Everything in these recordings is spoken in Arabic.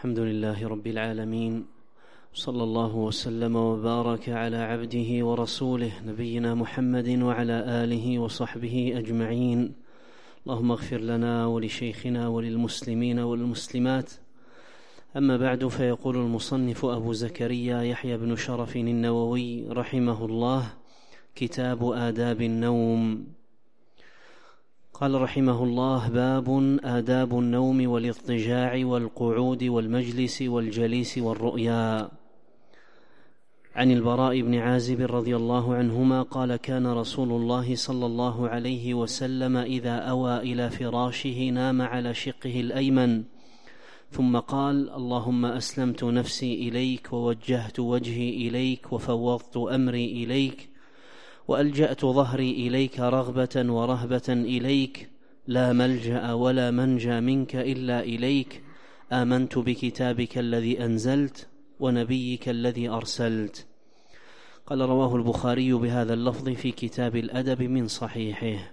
الحمد لله رب العالمين، صلى الله وسلم وبارك على عبده ورسوله نبينا محمد وعلى آله وصحبه أجمعين. اللهم اغفر لنا ولشيخنا وللمسلمين والمسلمات. أما بعد، فيقول المصنف أبو زكريا يحيى بن شرف النووي رحمه الله: كتاب آداب النوم. قال رحمه الله: باب آداب النوم والاضطجاع والقعود والمجلس والجليس والرؤيا. عن البراء بن عازب رضي الله عنهما قال: كان رسول الله صلى الله عليه وسلم إذا أوى إلى فراشه نام على شقه الأيمن، ثم قال: اللهم أسلمت نفسي إليك ووجهت وجهي إليك وفوضت أمري إليك وألجأت ظهري إليك رغبة ورهبة إليك، لا ملجأ ولا منجى منك إلا إليك، آمنت بكتابك الذي أنزلت ونبيك الذي أرسلت. قال: رواه البخاري بهذا اللفظ في كتاب الأدب من صحيحه.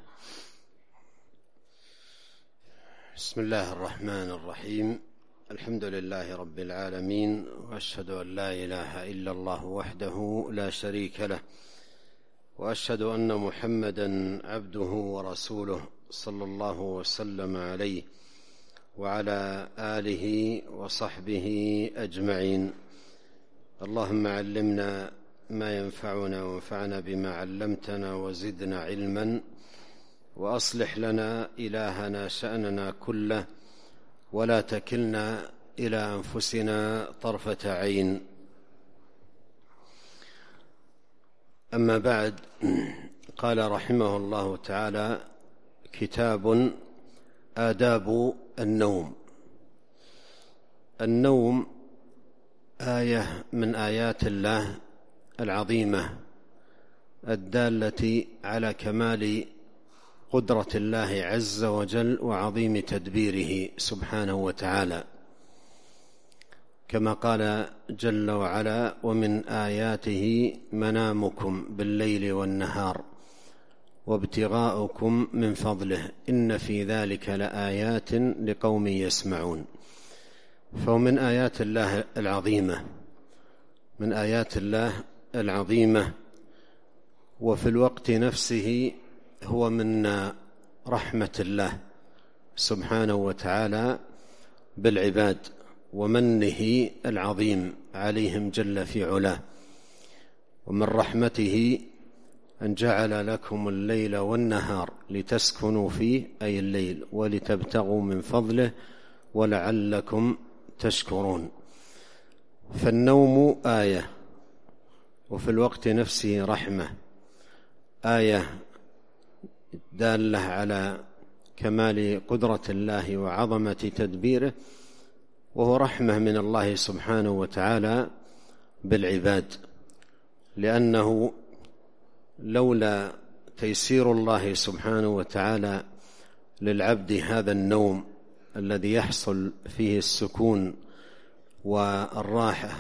بسم الله الرحمن الرحيم. الحمد لله رب العالمين، وأشهد أن لا إله إلا الله وحده لا شريك له، وأشهد أن محمدًا عبده ورسوله صلى الله وسلم عليه وعلى آله وصحبه أجمعين. اللهم علمنا ما ينفعنا وانفعنا بما علمتنا وزدنا علما، وأصلح لنا إلهنا شأننا كله، ولا تكلنا إلى أنفسنا طرفة عين. أما بعد، قال رحمه الله تعالى: كتاب آداب النوم. النوم آية من آيات الله العظيمة الدالة على كمال قدرة الله عز وجل وعظيم تدبيره سبحانه وتعالى، كما قال جل وعلا: ومن آياته منامكم بالليل والنهار وابتغاؤكم من فضله إن في ذلك لآيات لقوم يسمعون. فهو من آيات الله العظيمة، من آيات الله العظيمة، وفي الوقت نفسه هو من رحمة الله سبحانه وتعالى بالعباد ومنه العظيم عليهم جل في علاه. ومن رحمته أن جعل لكم الليل والنهار لتسكنوا فيه، أي الليل، ولتبتغوا من فضله ولعلكم تشكرون. فالنوم آية، وفي الوقت نفسه رحمة، آية دالة على كمال قدرة الله وعظمة تدبيره، وهو رحمة من الله سبحانه وتعالى بالعباد، لأنه لولا تيسير الله سبحانه وتعالى للعبد هذا النوم الذي يحصل فيه السكون والراحة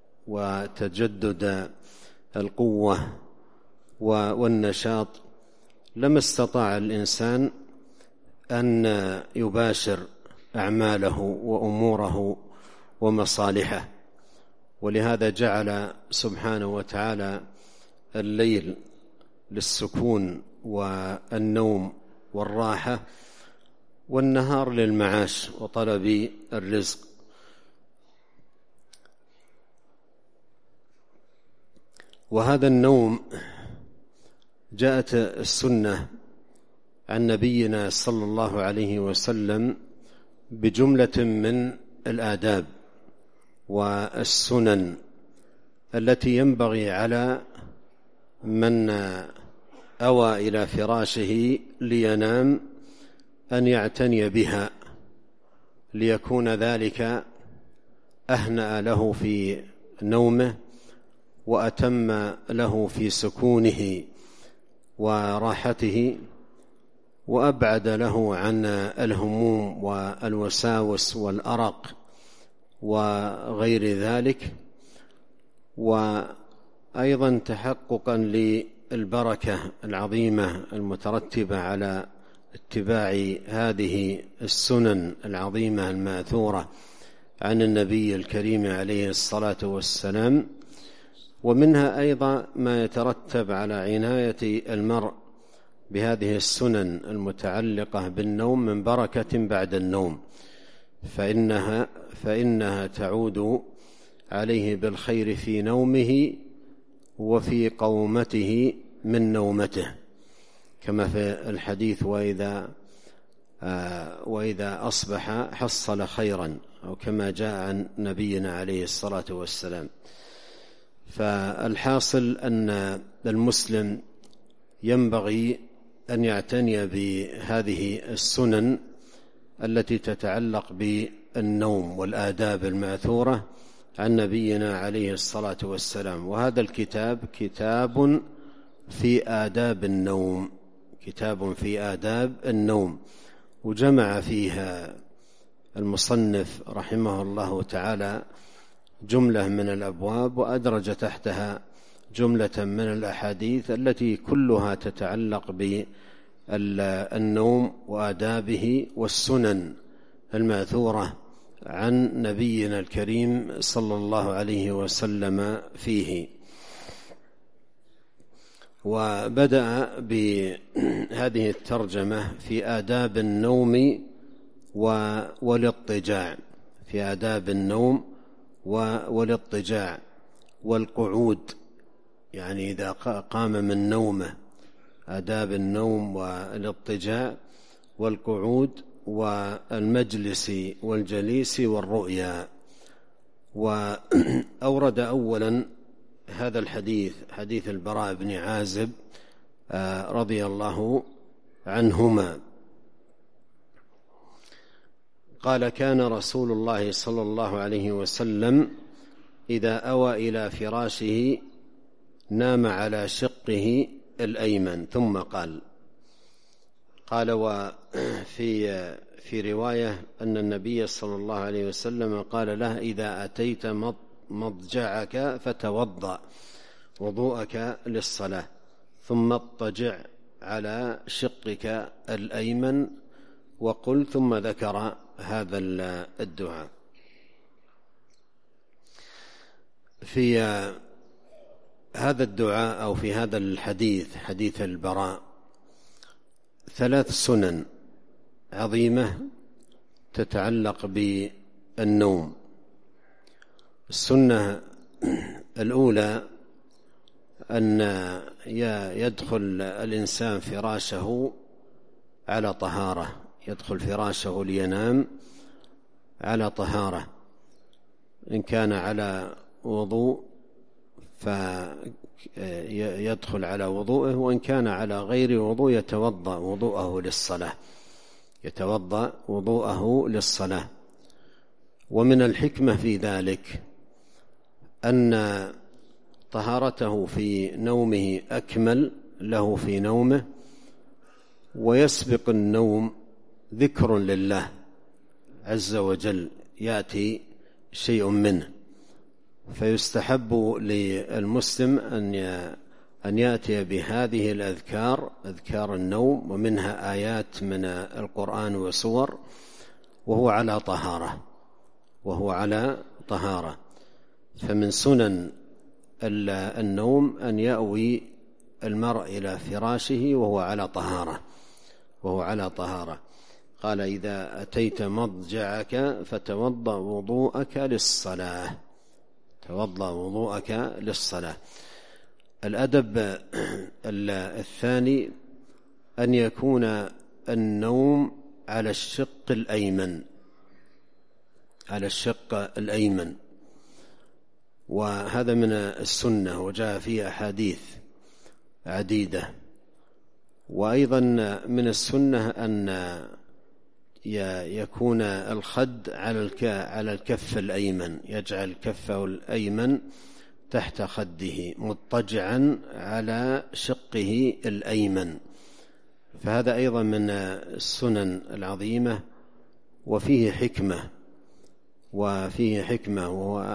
وتجدد القوة والنشاط، لما استطاع الإنسان أن يباشر أعماله وأموره ومصالحه. ولهذا جعل سبحانه وتعالى الليل للسكون والنوم والراحة، والنهار للمعاش وطلب الرزق. وهذا النوم جاءت السنة عن نبينا صلى الله عليه وسلم بجملة من الآداب والسنن التي ينبغي على من أوى إلى فراشه لينام أن يعتني بها، ليكون ذلك أهنأ له في نومه وأتم له في سكونه وراحته، وأبعد له عن الهموم والوساوس والأرق وغير ذلك، وأيضا تحققا للبركة العظيمة المترتبة على اتباع هذه السنن العظيمة الماثورة عن النبي الكريم عليه الصلاة والسلام، ومنها أيضا ما يترتب على عناية المرء بهذه السنن المتعلقة بالنوم من بركة بعد النوم، فإنها تعود عليه بالخير في نومه وفي قومته من نومته، كما في الحديث وإذا أصبح حصل خيرا، أو كما جاء عن نبينا عليه الصلاة والسلام. فالحاصل أن المسلم ينبغي أن يعتني بهذه السنن التي تتعلق بالنوم والآداب الماثورة عن نبينا عليه الصلاة والسلام. وهذا الكتاب كتاب في آداب النوم، كتاب في آداب النوم، وجمع فيها المصنف رحمه الله تعالى جملة من الأبواب، وأدرج تحتها جملة من الأحاديث التي كلها تتعلق بالنوم وآدابه والسنن الماثورة عن نبينا الكريم صلى الله عليه وسلم فيه. وبدأ بهذه الترجمة في آداب النوم والاضطجاع، في آداب النوم والاضطجاع والقعود، يعني إذا قام من نومه، آداب النوم والاضطجاع والقعود والمجلس والجليس والرؤيا. وأورد أولا هذا الحديث، حديث البراء بن عازب رضي الله عنهما قال: كان رسول الله صلى الله عليه وسلم إذا أوى إلى فراشه نام على شقه الأيمن. ثم قال وفي رواية أن النبي صلى الله عليه وسلم قال له: إذا أتيت مضجعك فتوضأ وضوءك للصلاة، ثم اضطجع على شقك الأيمن وقل. ثم ذكر هذا الدعاء. في هذا الدعاء أو في هذا الحديث، حديث البراء، 3 سنن عظيمة تتعلق بالنوم. السنة الأولى أن يدخل الإنسان فراشه على طهارة، يدخل فراشه لينام على طهارة، إن كان على وضوء فيدخل على وضوءه، وإن كان على غير وضوء يتوضأ وضوءه للصلاة. ومن الحكمة في ذلك أن طهارته في نومه أكمل له في نومه، ويسبق النوم ذكر لله عز وجل يأتي شيء منه، فيستحب للمسلم أن يأتي بهذه الأذكار، أذكار النوم، ومنها آيات من القرآن وسور، وهو على طهارة. فمن سنن النوم أن يأوي المرء إلى فراشه وهو على طهارة. قال: إذا أتيت مضجعك فتوضأ وضوءك للصلاة. الأدب الثاني أن يكون النوم على الشق الأيمن، وهذا من السنة، وجاء فيه أحاديث عديدة. وأيضا من السنة أن يكون الخد على الكف الأيمن، يجعل كفه الأيمن تحت خده مضطجعا على شقه الأيمن، فهذا أيضا من السنن العظيمة. وفيه حكمة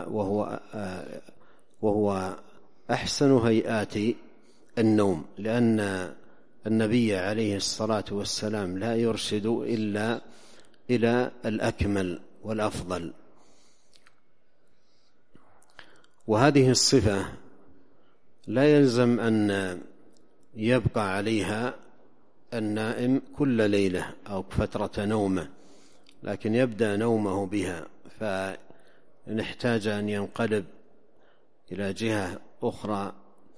وهو أحسن هيئات النوم، لأن النبي عليه الصلاة والسلام لا يرشد إلا إلى الأكمل والأفضل، وهذه الصفة لا يلزم أن يبقى عليها النائم كل ليلة أو فترة نومه، لكن يبدأ نومه بها، فإن احتاج أن ينقلب إلى جهة أخرى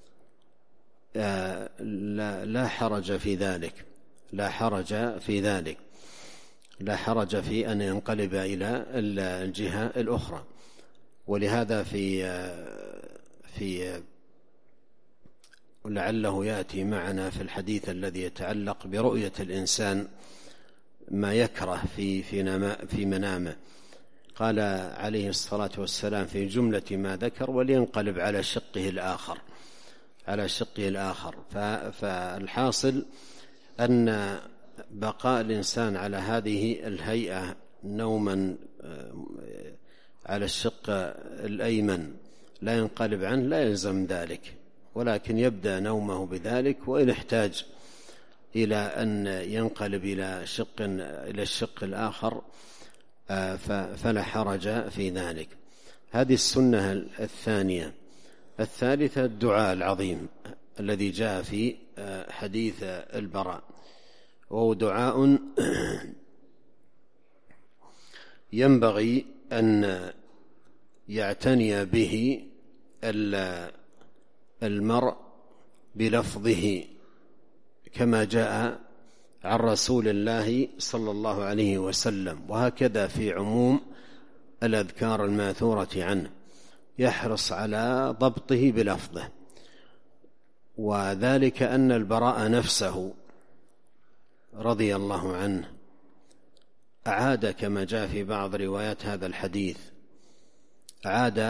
لا حرج في ذلك، لا حرج في أن ينقلب إلى الجهة الأخرى. ولهذا في لعله يأتي معنا في الحديث الذي يتعلق برؤية الإنسان ما يكره في منامه، قال عليه الصلاة والسلام في جملة ما ذكر: ولينقلب على شقه الآخر. فالحاصل أن بقاء الإنسان على هذه الهيئة نوما على الشق الأيمن لا ينقلب عنه لا يلزم ذلك، ولكن يبدأ نومه بذلك، وإن احتاج إلى أن ينقلب إلى الشق الآخر فلا حرج في ذلك. هذه السنة الثانية. الثالثة الدعاء العظيم الذي جاء في حديث البراء، وهو دعاء ينبغي أن يعتني به المرء بلفظه كما جاء عن رسول الله صلى الله عليه وسلم، وهكذا في عموم الأذكار الماثورة عنه، يحرص على ضبطه بلفظه. وذلك أن البراء نفسه رضي الله عنه أعاد كما جاء في بعض روايات هذا الحديث، أعاد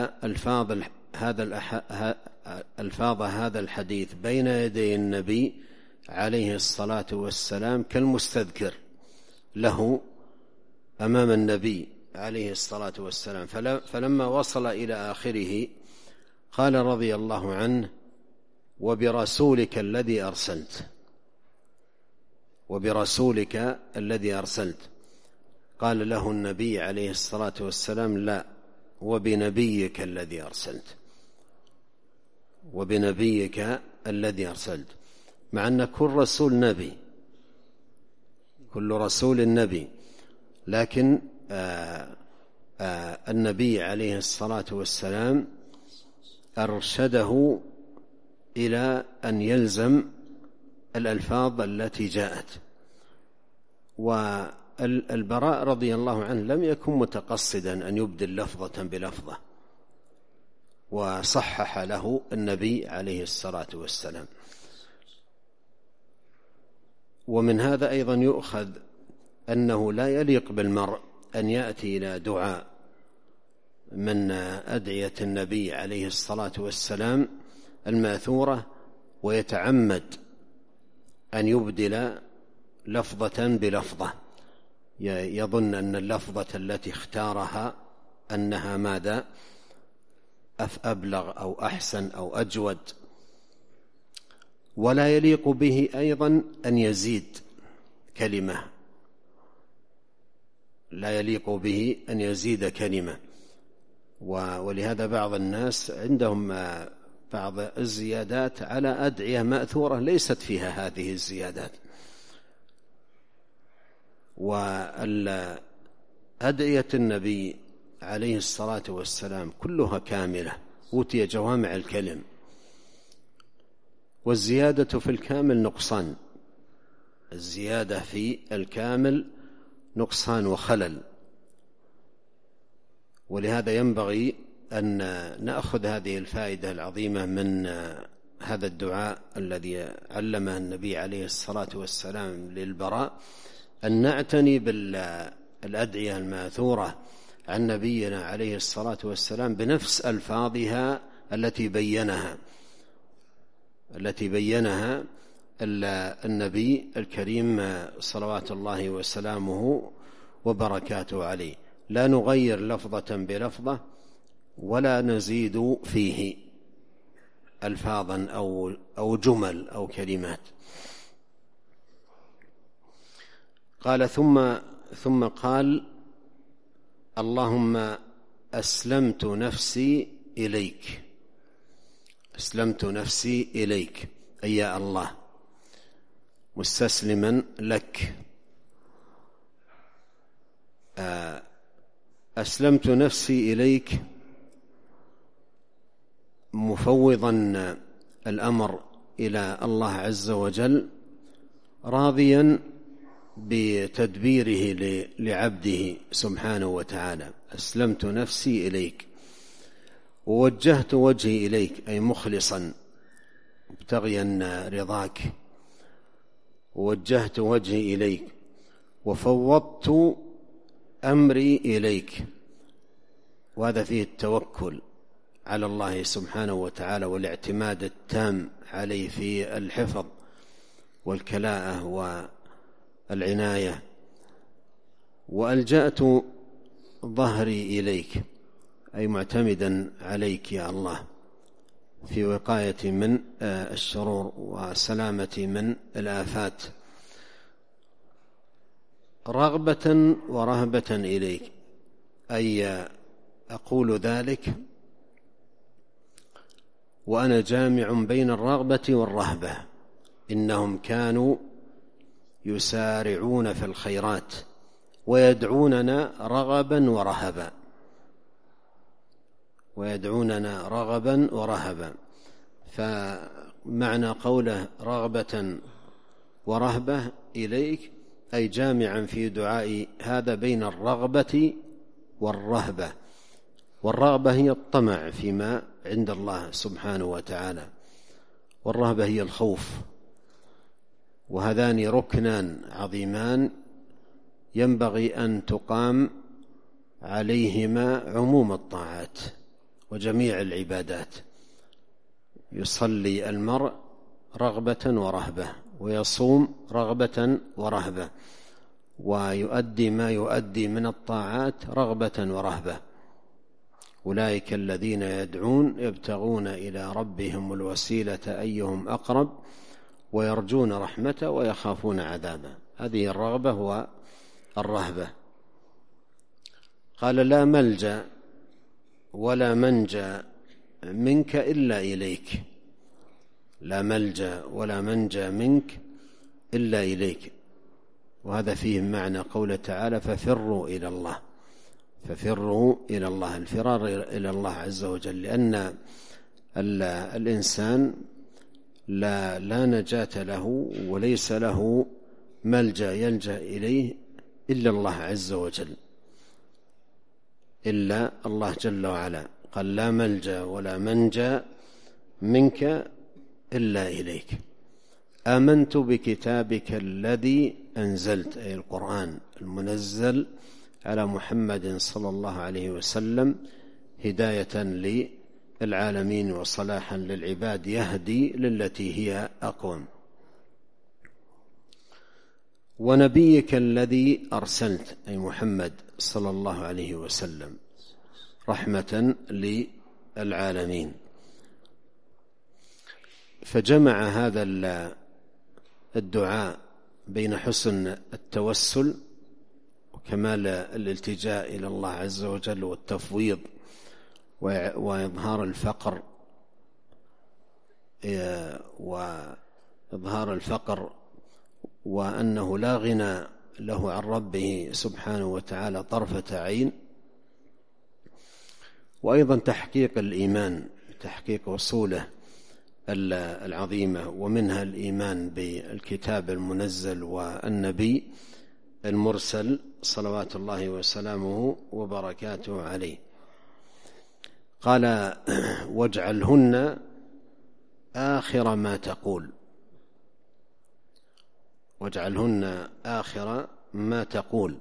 ألفاظ هذا الحديث بين يدي النبي عليه الصلاة والسلام كالمستذكر له أمام النبي عليه الصلاة والسلام. فلما وصل إلى آخره قال رضي الله عنه: وبرسولك الذي أرسلت. قال له النبي عليه الصلاة والسلام: لا، وبنبيك الذي أرسلت. مع أن كل رسول نبي، لكن النبي عليه الصلاة والسلام أرشده إلى أن يلزم الألفاظ التي جاءت. والبراء رضي الله عنه لم يكن متقصدا أن يبدل لفظة بلفظة، وصحح له النبي عليه الصلاة والسلام. ومن هذا أيضا يؤخذ أنه لا يليق بالمرء أن يأتي إلى دعاء من أدعية النبي عليه الصلاة والسلام الماثورة ويتعمد أن يبدل لفظة بلفظة، يظن أن اللفظة التي اختارها أنها ماذا؟ أبلغ أو أحسن أو أجود. ولا يليق به أيضا أن يزيد كلمة، ولهذا بعض الناس عندهم بعض الزيادات على أدعية مأثورة ليست فيها هذه الزيادات. وأدعية النبي عليه الصلاة والسلام كلها كاملة، أوتي جوامع الكلم، والزيادة في الكامل نقصان، الزيادة في الكامل نقصان وخلل. ولهذا ينبغي أن نأخذ هذه الفائدة العظيمة من هذا الدعاء الذي علمه النبي عليه الصلاة والسلام للبراء، أن نعتني بالأدعية الماثورة عن نبينا عليه الصلاة والسلام بنفس ألفاظها التي بينها النبي الكريم صلوات الله وسلامه وبركاته عليه. لا نغير لفظة بلفظة ولا نزيد فيه ألفاظا أو جمل أو كلمات. قال ثم قال: اللهم أسلمت نفسي إليك. أسلمت نفسي إليك أي يا الله مستسلما لك. أسلمت نفسي إليك مفوضا الأمر إلى الله عز وجل، راضيا بتدبيره لعبده سبحانه وتعالى. أسلمت نفسي إليك ووجهت وجهي إليك، أي مخلصا مبتغيا رضاك. ووجهت وجهي إليك وفوضت أمري إليك، وهذا فيه التوكل على الله سبحانه وتعالى والاعتماد التام عليه في الحفظ والكلاءة والعناية. وألجأت ظهري إليك، أي معتمدا عليك يا الله في وقاية من الشرور وسلامة من الآفات. رغبة ورهبة إليك، أي أقول ذلك وأنا جامع بين الرغبة والرهبة. إنهم كانوا يسارعون في الخيرات ويدعوننا رغبا ورهبا، ويدعوننا رغبا ورهبا. فمعنى قوله رغبة ورهبة إليك أي جامعا في دعائي هذا بين الرغبة والرهبة. والرغبة هي الطمع فيما عند الله سبحانه وتعالى، والرهبة هي الخوف، وهذان ركنان عظيمان ينبغي أن تقام عليهما عموم الطاعات وجميع العبادات. يصلي المرء رغبة ورهبة، ويصوم رغبة ورهبة، ويؤدي ما يؤدي من الطاعات رغبة ورهبة. أولئك الذين يدعون يبتغون إلى ربهم الوسيلة أيهم أقرب ويرجون رحمته ويخافون عذابه. هذه الرغبة والرهبة. قال لا ملجأ ولا منجى منك إلا إليك. لا ملجأ ولا منجى منك إلا إليك. وهذا فيه معنى قوله تعالى ففروا إلى الله. ففروا إلى الله، الفرار إلى الله عز وجل، لأن الإنسان لا نجاة له وليس له ملجأ يلجأ إليه إلا الله عز وجل، إلا الله جل وعلا. قال لا ملجأ ولا منجى منك إلا إليك. آمنت بكتابك الذي أنزلت، أي القرآن المنزل على محمد صلى الله عليه وسلم هداية للعالمين وصلاحا للعباد، يهدي للتي هي أقوم. ونبيك الذي أرسلت، أي محمد صلى الله عليه وسلم، رحمة للعالمين. فجمع هذا الدعاء بين حسن التوسل وكمال الالتجاء إلى الله عز وجل والتفويض وإظهار الفقر وأنه لا غنى له عن ربه سبحانه وتعالى طرفة عين، وأيضا تحقيق الإيمان، تحقيق أصوله العظيمة، ومنها الإيمان بالكتاب المنزل والنبي المرسل صلوات الله وسلامه وبركاته عليه. قال واجعلهن آخر ما تقول. واجعلهن آخر ما تقول،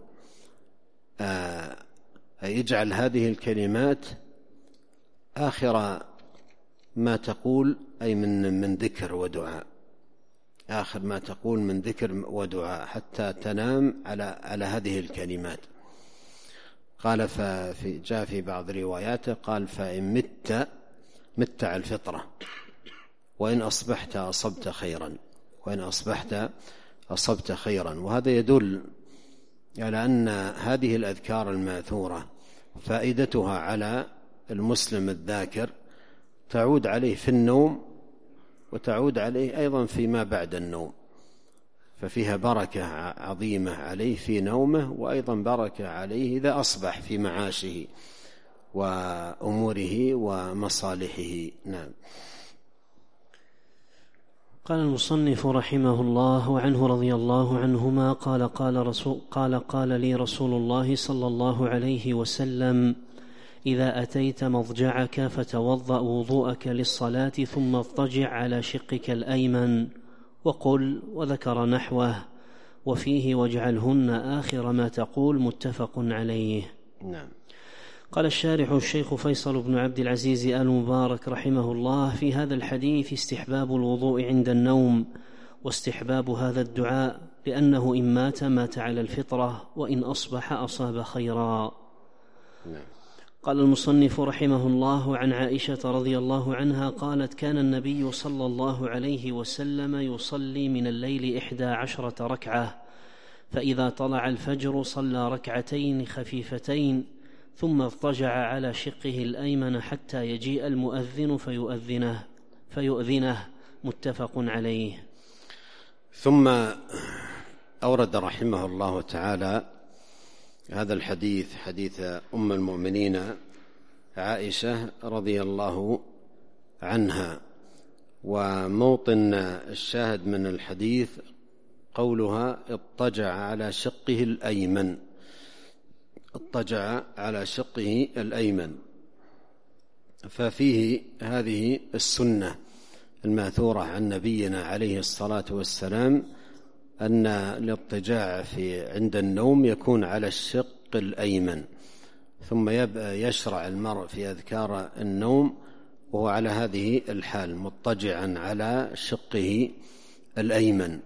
اجعل هذه الكلمات آخر ما تقول، أي من ذكر ودعاء، آخر ما تقول من ذكر ودعاء، حتى تنام على هذه الكلمات. قال جاء في بعض رواياته قال فإن مت على الفطرة، وإن أصبحت أصبت خيرا، وإن أصبحت أصبت خيرا. وهذا يدل على أن هذه الأذكار الماثورة فائدتها على المسلم الذاكر تعود عليه في النوم وتعود عليه أيضا فيما بعد النوم، ففيها بركة عظيمة عليه في نومه، وأيضا بركة عليه إذا أصبح في معاشه وأموره ومصالحه. نعم. قال المصنف رحمه الله: وعنه رضي الله عنهما قال لي رسول الله صلى الله عليه وسلم: إذا أتيت مضجعك فتوضأ وضوءك للصلاة ثم اضطجع على شقك الأيمن وقل، وذكر نحوه، وفيه واجعلهن آخر ما تقول، متفق عليه. نعم. قال الشارح الشيخ فيصل بن عبد العزيز آل مبارك رحمه الله: في هذا الحديث استحباب الوضوء عند النوم، واستحباب هذا الدعاء، لأنه إن مات على الفطرة، وإن أصبح أصاب خيرا. نعم. قال المصنف رحمه الله: عن عائشة رضي الله عنها قالت: كان النبي صلى الله عليه وسلم يصلي من الليل 11 ركعة، فإذا طلع الفجر صلى ركعتين خفيفتين، ثم اضطجع على شقه الأيمن حتى يجيء المؤذن فيؤذنه، متفق عليه. ثم أورد رحمه الله تعالى هذا الحديث، حديث أم المؤمنين عائشة رضي الله عنها، وموطن الشاهد من الحديث قولها: اضطجع على شقه الأيمن. اضطجع على شقه الأيمن، ففيه هذه السنة الماثورة عن نبينا عليه الصلاة والسلام أن الاضطجاع عند النوم يكون على الشق الأيمن، ثم يشرع المرء في أذكار النوم وهو على هذه الحال، مضطجعا على شقه الأيمن.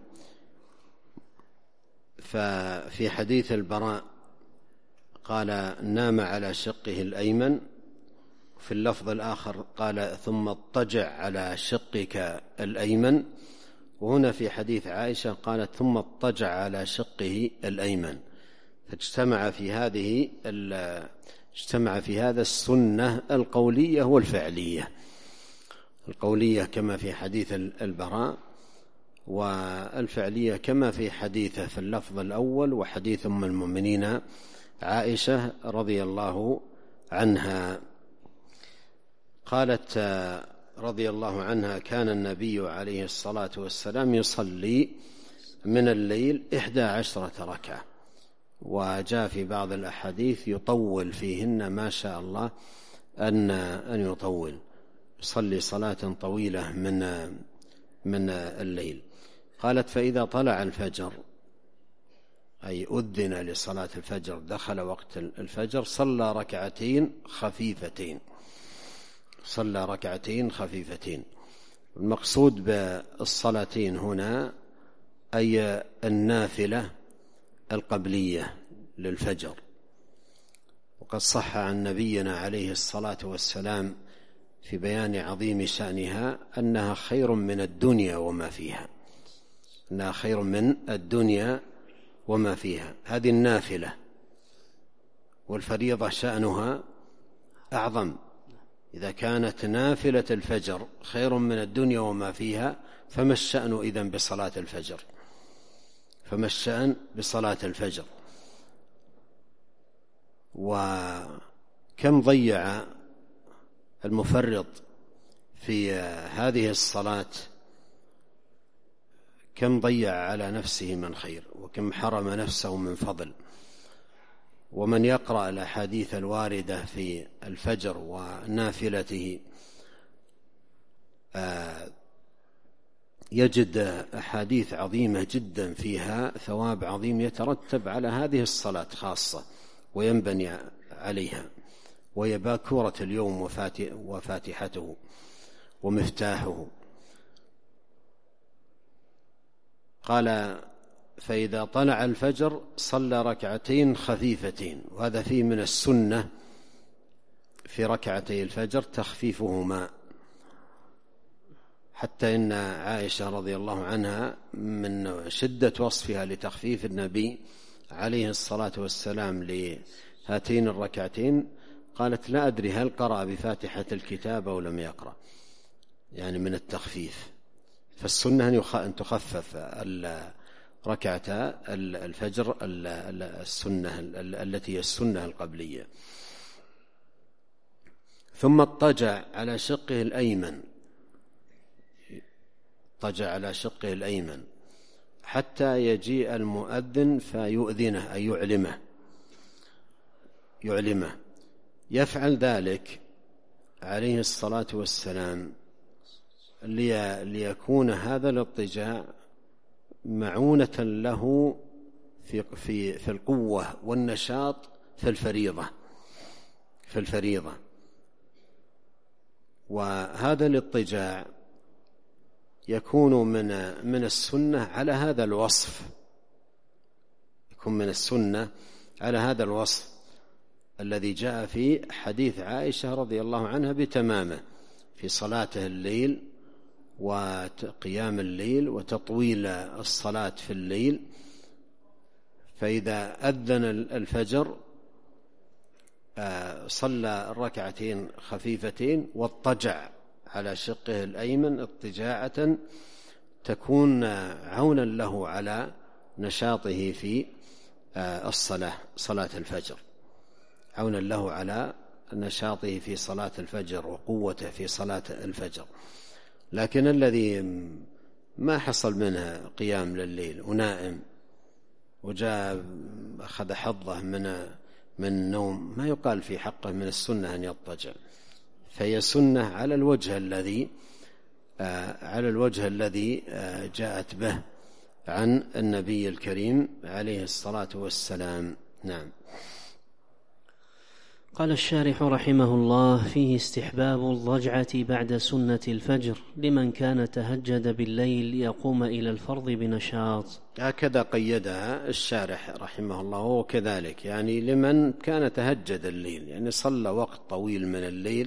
ففي حديث البراء قال: نام على شقه الأيمن، في اللفظ الآخر قال: ثم اضطجع على شقك الأيمن، وهنا في حديث عائشة قالت: ثم اضطجع على شقه الأيمن، فاجتمع في هذا السنة القولية والفعلية، القولية كما في حديث البراء، والفعلية كما في حديثه في اللفظ الأول وحديث أم المؤمنين عائشة رضي الله عنها. قالت رضي الله عنها: كان النبي عليه الصلاة والسلام يصلي من الليل 11 ركعة، وجاء في بعض الأحاديث يطول فيهن ما شاء الله أن يطول، يصلي صلاة طويلة من الليل. قالت: فإذا طلع الفجر، أي أذن لصلاة الفجر، دخل وقت الفجر، صلى ركعتين خفيفتين. المقصود بالصلاتين هنا أي النافلة القبلية للفجر، وقد صح عن نبينا عليه الصلاة والسلام في بيان عظيم شأنها أنها خير من الدنيا وما فيها، هذه النافلة، والفريضة شأنها أعظم. إذا كانت نافلة الفجر خير من الدنيا وما فيها، فما الشأن إذن بصلاة الفجر؟ وكم ضيع المفرط في هذه الصلاة، كم ضيع على نفسه من خير، وكم حرم نفسه من فضل. ومن يقرأ الأحاديث الواردة في الفجر ونافلته يجد أحاديث عظيمة جدا فيها ثواب عظيم يترتب على هذه الصلاة خاصة وينبني عليها، وهي باكورة اليوم وفاتحته ومفتاحه. قال: فإذا طلع الفجر صلى ركعتين خفيفتين، وهذا فيه من السنة في ركعتي الفجر تخفيفهما، حتى إن عائشة رضي الله عنها من شدة وصفها لتخفيف النبي عليه الصلاة والسلام لهاتين الركعتين قالت لا أدري هل قرأ بفاتحة الكتاب أو لم يقرأ، يعني من التخفيف. فالسنة أن تخفف ركعتا الفجر السنة التي هي السنة القبلية. ثم اضطجع على شقه الأيمن، اضطجع على شقه الأيمن حتى يجيء المؤذن فيؤذنه أي يعلمه. يفعل ذلك عليه الصلاة والسلام ليكون هذا الاضطجاع معونة له في القوة والنشاط في الفريضة. وهذا الاضطجاع يكون من السنة على هذا الوصف، يكون من السنة على هذا الوصف الذي جاء في حديث عائشة رضي الله عنها بتمامه في صلاته الليل وقيام الليل وتطويل الصلاة في الليل. فإذا أذن الفجر صلى الركعتين خفيفتين واضطجع على شقه الأيمن اضطجاعة تكون عونا له على نشاطه في صلاة الفجر، عونا له على نشاطه في صلاة الفجر وقوته في صلاة الفجر. لكن الذي ما حصل منه قيام لليل ونائم وجاء أخذ حظه من النوم، ما يقال في حقه من السنة أن يضطجع، فهي سنة على الوجه الذي جاءت به عن النبي الكريم عليه الصلاة والسلام. نعم. قال الشارح رحمه الله: فيه استحباب الضجعة بعد سنة الفجر لمن كان تهجد بالليل ليقوم إلى الفرض بنشاط. هكذا قيدها الشارح رحمه الله، وكذلك يعني لمن كان تهجد الليل، يعني صلى وقت طويل من الليل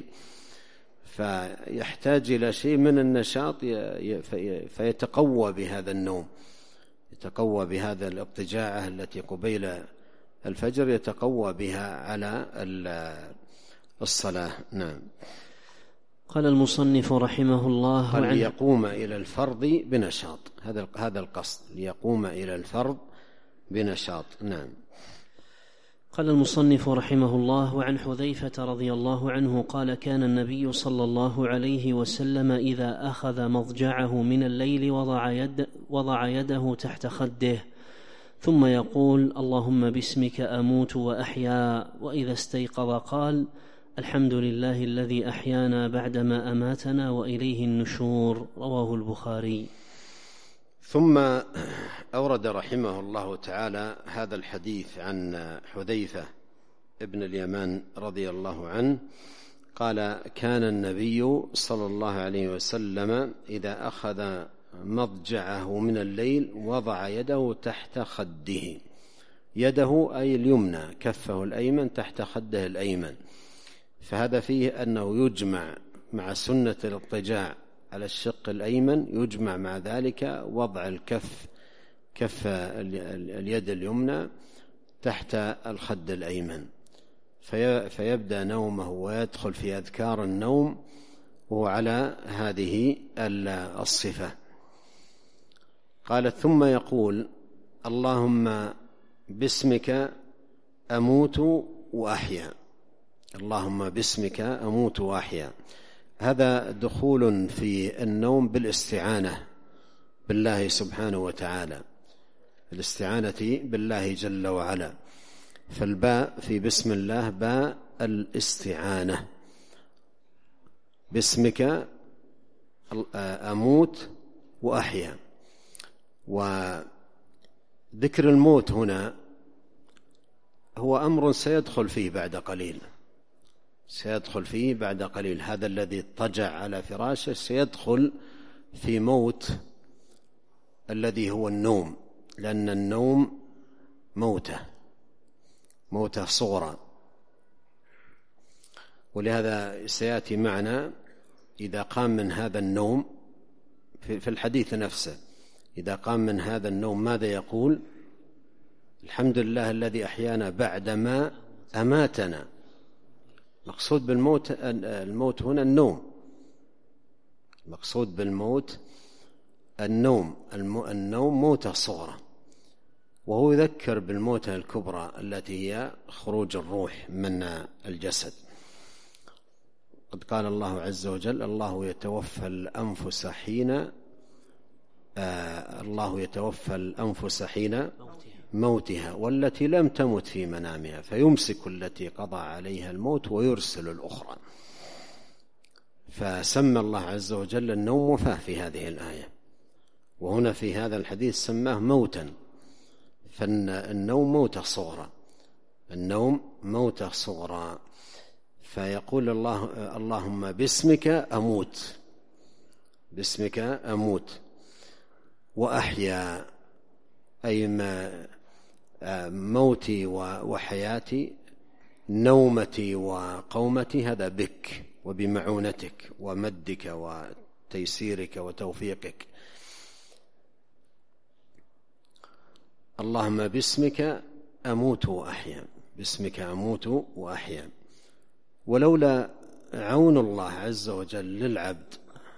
فيحتاج إلى شيء من النشاط فيتقوى بهذا النوم، يتقوى بهذا الاضطجاعة التي قبيل الفجر، يتقوى بها على الصلاة. نعم. قال المصنف رحمه الله: قال ليقوم إلى الفرض بنشاط، هذا القصد، ليقوم إلى الفرض بنشاط. نعم. قال المصنف رحمه الله: وعن حذيفة رضي الله عنه قال: كان النبي صلى الله عليه وسلم إذا أخذ مضجعه من الليل وضع يده تحت خده ثم يقول: اللهم باسمك أموت وأحيا. وإذا استيقظ قال: الحمد لله الذي أحيانا بعدما أماتنا وإليه النشور. رواه البخاري. ثم أورد رحمه الله تعالى هذا الحديث عن حذيفة ابن اليمان رضي الله عنه قال: كان النبي صلى الله عليه وسلم إذا أخذ مضجعه من الليل وضع يده تحت خده، يده أي اليمنى، كفه الأيمن تحت خده الأيمن. فهذا فيه أنه يجمع مع سنة الاضطجاع على الشق الأيمن، يجمع مع ذلك وضع كف اليد اليمنى تحت الخد الأيمن، فيبدأ نومه ويدخل في أذكار النوم وهو على هذه الصفة. قال: ثم يقول: اللهم باسمك أموت وأحيا. اللهم باسمك أموت وأحيا، هذا دخول في النوم بالاستعانة بالله سبحانه وتعالى، الاستعانة بالله جل وعلا. فالباء في بسم الله باء الاستعانة، باسمك أموت وأحيا. وذكر الموت هنا هو أمر سيدخل فيه بعد قليل، سيدخل فيه بعد قليل. هذا الذي اضطجع على فراشه سيدخل في موت الذي هو النوم، لأن النوم موتة صغرى. ولهذا سيأتي معنا إذا قام من هذا النوم في الحديث نفسه، إذا قام من هذا النوم ماذا يقول؟ الحمد لله الذي أحيانا بعدما أماتنا مقصود بالموت الموت هنا النوم، مقصود بالموت النوم موتة صغرى، وهو يذكر بالموتة الكبرى التي هي خروج الروح من الجسد. قد قال الله عز وجل: الله يتوفى الأنفس حين موتها والتي لم تمت في منامها فيمسك التي قضى عليها الموت ويرسل الأخرى. فسمى الله عز وجل النوم وفاة في هذه الآية، وهنا في هذا الحديث سماه موتا. فالنوم موتة صغرى، النوم موتة صغرى. فيقول الله: اللهم باسمك أموت، باسمك أموت وأحيا، أي موتي وحياتي، نومتي وقومتي، هذا بك وبمعونتك ومدك وتيسيرك وتوفيقك. اللهم باسمك أموت وأحيا، باسمك أموت وأحيا. ولولا عون الله عز وجل للعبد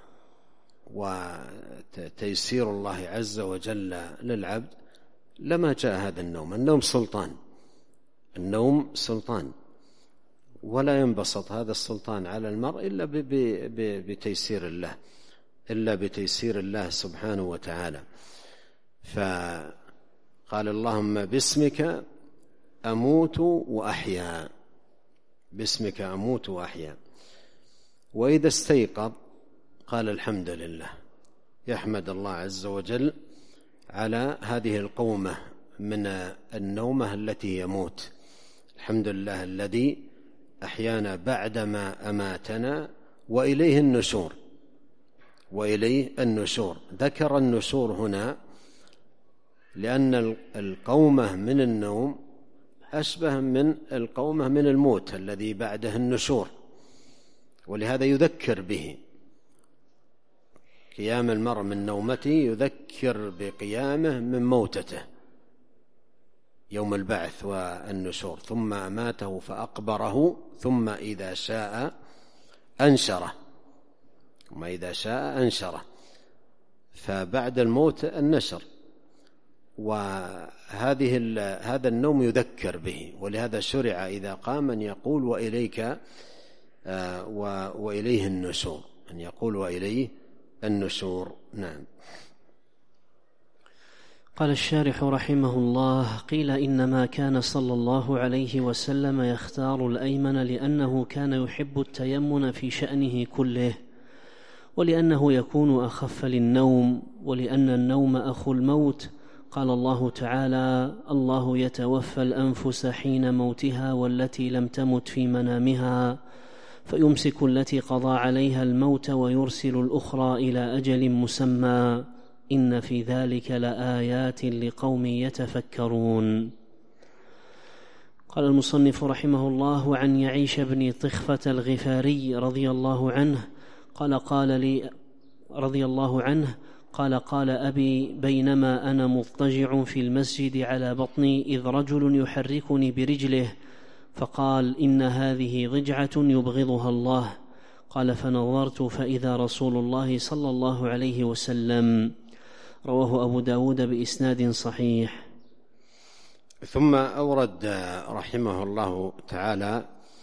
وتيسير الله عز وجل للعبد لما جاء هذا النوم. النوم سلطان، النوم سلطان، ولا ينبسط هذا السلطان على المرء إلا بتيسير الله، إلا بتيسير الله سبحانه وتعالى. فقال: اللهم باسمك أموت وأحيا، باسمك أموت وأحيا. وإذا استيقظ قال: الحمد لله، يحمد الله عز وجل على هذه القومة من النومة التي يموت. الحمد لله الذي أحيانا بعدما أماتنا وإليه النشور، وإليه النشور. ذكر النشور هنا لأن القومة من النوم أشبه من القومة من الموت الذي بعده النشور، ولهذا يذكر به. قيام المرء من نومته يذكر بقيامه من موتته يوم البعث والنشور. ثم أماته فأقبره ثم إذا شاء أنشره، ثم إذا شاء أنشره. فبعد الموت النشر، هذا النوم يذكر به. ولهذا شرع إذا قام أن يقول: وإليه النشور، أن يقول: وإليه النشور. نعم. قال الشارح رحمه الله: قيل إنما كان صلى الله عليه وسلم يختار الأيمن لأنه كان يحب التيمن في شأنه كله، ولأنه يكون أخف للنوم، ولأن النوم أخو الموت. قال الله تعالى: الله يتوفى الأنفس حين موتها والتي لم تمت في منامها فيمسك التي قضى عليها الموت ويرسل الأخرى إلى أجل مسمى إن في ذلك لآيات لقوم يتفكرون. قال المصنف رحمه الله: عن يعيش بن طخفة الغفاري رضي الله عنه قال أبي: بينما أنا مضطجع في المسجد على بطني إذ رجل يحركني برجله فقال: إن هذه ضجعة يبغضها الله. قال: فنظرت فإذا رسول الله صلى الله عليه وسلم. رواه أبو داود بإسناد صحيح. ثم أورد رحمه الله تعالى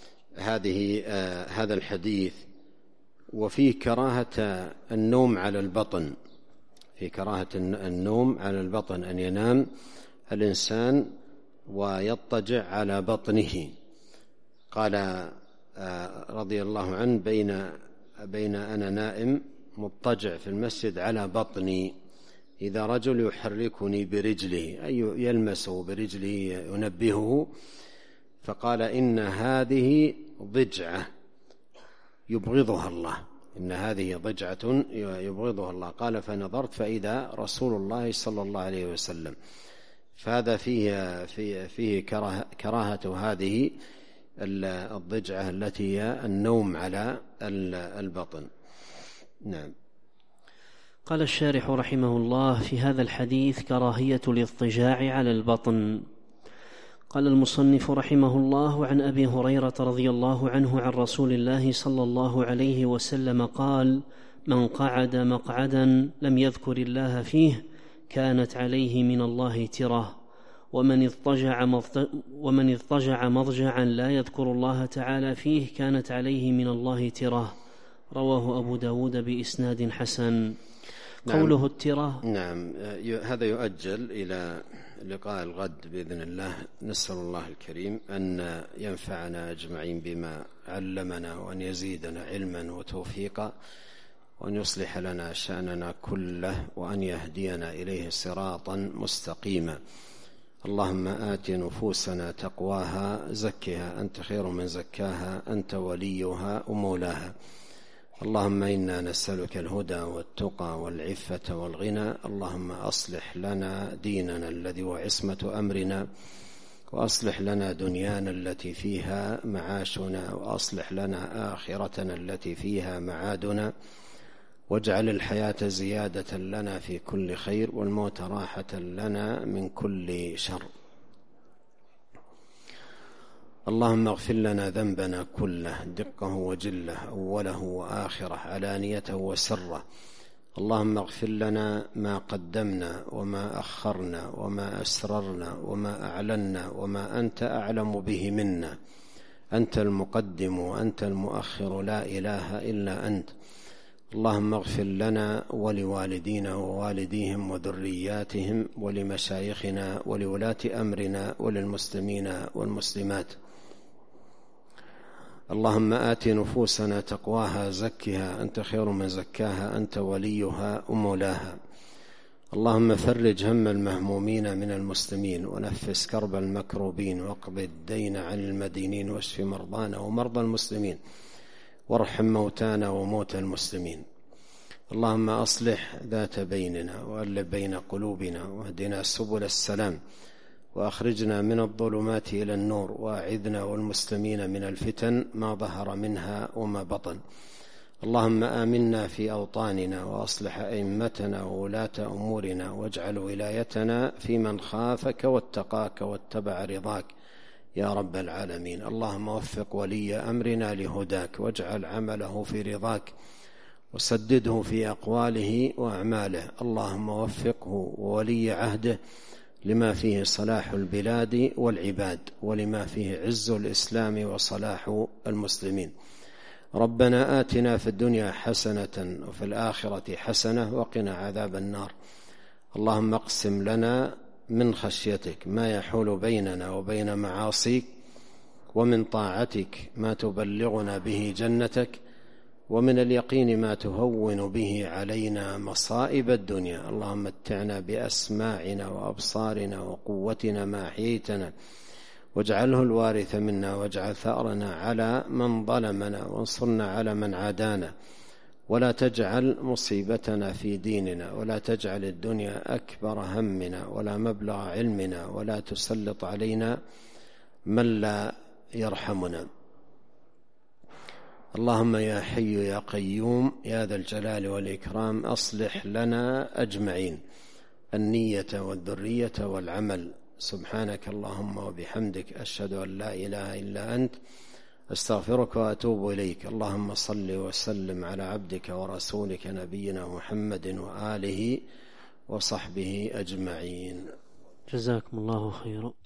هذا الحديث، وفيه كراهة النوم على البطن، في كراهة النوم على البطن، أن ينام الإنسان ويضطجع على بطنه. قال رضي الله عنه: بين أنا نائم مضطجع في المسجد على بطني إذا رجل يحركني برجله، أي يلمسه برجله ينبهه، فقال: إن هذه ضجعة يبغضها الله، إن هذه ضجعة يبغضها الله. قال: فنظرت فإذا رسول الله صلى الله عليه وسلم. فهذا فيه كراهة هذه الضجعة التي هي النوم على البطن. نعم. قال الشارح رحمه الله: في هذا الحديث كراهية الاضطجاع على البطن. قال المصنف رحمه الله: عن أبي هريرة رضي الله عنه عن رسول الله صلى الله عليه وسلم قال: من قعد مقعدا لم يذكر الله فيه كانت عليه من الله ترة، ومن اضطجع مضجعا لا يذكر الله تعالى فيه كانت عليه من الله ترة. رواه أبو داود بإسناد حسن. قوله الترة، نعم، هذا يؤجل إلى لقاء الغد بإذن الله. نسأل الله الكريم أن ينفعنا أجمعين بما علمنا، وأن يزيدنا علما وتوفيقا، وأن يصلح لنا شأننا كله، وأن يهدينا إليه صراطا مستقيما. اللهم آت نفوسنا تقواها زكها أنت خير من زكاها أنت وليها ومولاها. اللهم إنا نسألك الهدى والتقى والعفة والغنى. اللهم أصلح لنا ديننا الذي هو عصمة أمرنا، وأصلح لنا دنيانا التي فيها معاشنا، وأصلح لنا آخرتنا التي فيها معادنا، واجعل الحياة زيادة لنا في كل خير، والموت راحة لنا من كل شر. اللهم اغفر لنا ذنبنا كله دقه وجله، أوله وآخره، علانيته وسره. اللهم اغفر لنا ما قدمنا وما أخرنا وما أسررنا وما أعلنا وما أنت أعلم به منا. أنت المقدم وأنت المؤخر، لا إله إلا أنت. اللهم اغفر لنا ولوالدينا ووالديهم وذرياتهم ولمشايخنا ولولاة أمرنا وللمسلمين والمسلمات. اللهم آت نفوسنا تقواها زكها أنت خير من زكاها أنت وليها ومولاها. اللهم فرج هم المهمومين من المسلمين، ونفس كرب المكروبين، واقض الدين عن المدينين، واشف مرضانا ومرضى المسلمين، وارحم موتانا وموتى المسلمين. اللهم أصلح ذات بيننا، وألف بين قلوبنا، واهدنا سبل السلام، وأخرجنا من الظلمات إلى النور، وأعذنا والمسلمين من الفتن ما ظهر منها وما بطن. اللهم آمنا في أوطاننا، وأصلح أئمتنا وولاة أمورنا، واجعل ولايتنا في من خافك واتقاك واتبع رضاك يا رب العالمين. اللهم وفق ولي أمرنا لهداك، واجعل عمله في رضاك، وسدده في أقواله وأعماله. اللهم وفقه وولي عهده لما فيه صلاح البلاد والعباد، ولما فيه عز الإسلام وصلاح المسلمين. ربنا آتنا في الدنيا حسنة وفي الآخرة حسنة وقنا عذاب النار. اللهم اقسم لنا من خشيتك ما يحول بيننا وبين معاصيك، ومن طاعتك ما تبلغنا به جنتك، ومن اليقين ما تهون به علينا مصائب الدنيا. اللهم متعنا بأسماعنا وأبصارنا وقوتنا ما أحييتنا، واجعله الوارث منا، واجعل ثأرنا على من ظلمنا، وانصرنا على من عادانا، ولا تجعل مصيبتنا في ديننا، ولا تجعل الدنيا أكبر همنا ولا مبلغ علمنا، ولا تسلط علينا من لا يرحمنا. اللهم يا حي يا قيوم يا ذا الجلال والإكرام، أصلح لنا أجمعين النية والذرية والعمل. سبحانك اللهم وبحمدك، أشهد أن لا إله إلا أنت، أستغفرك وأتوب إليك. اللهم صل وسلم على عبدك ورسولك نبينا محمد وآله وصحبه أجمعين. جزاكم الله خيرا.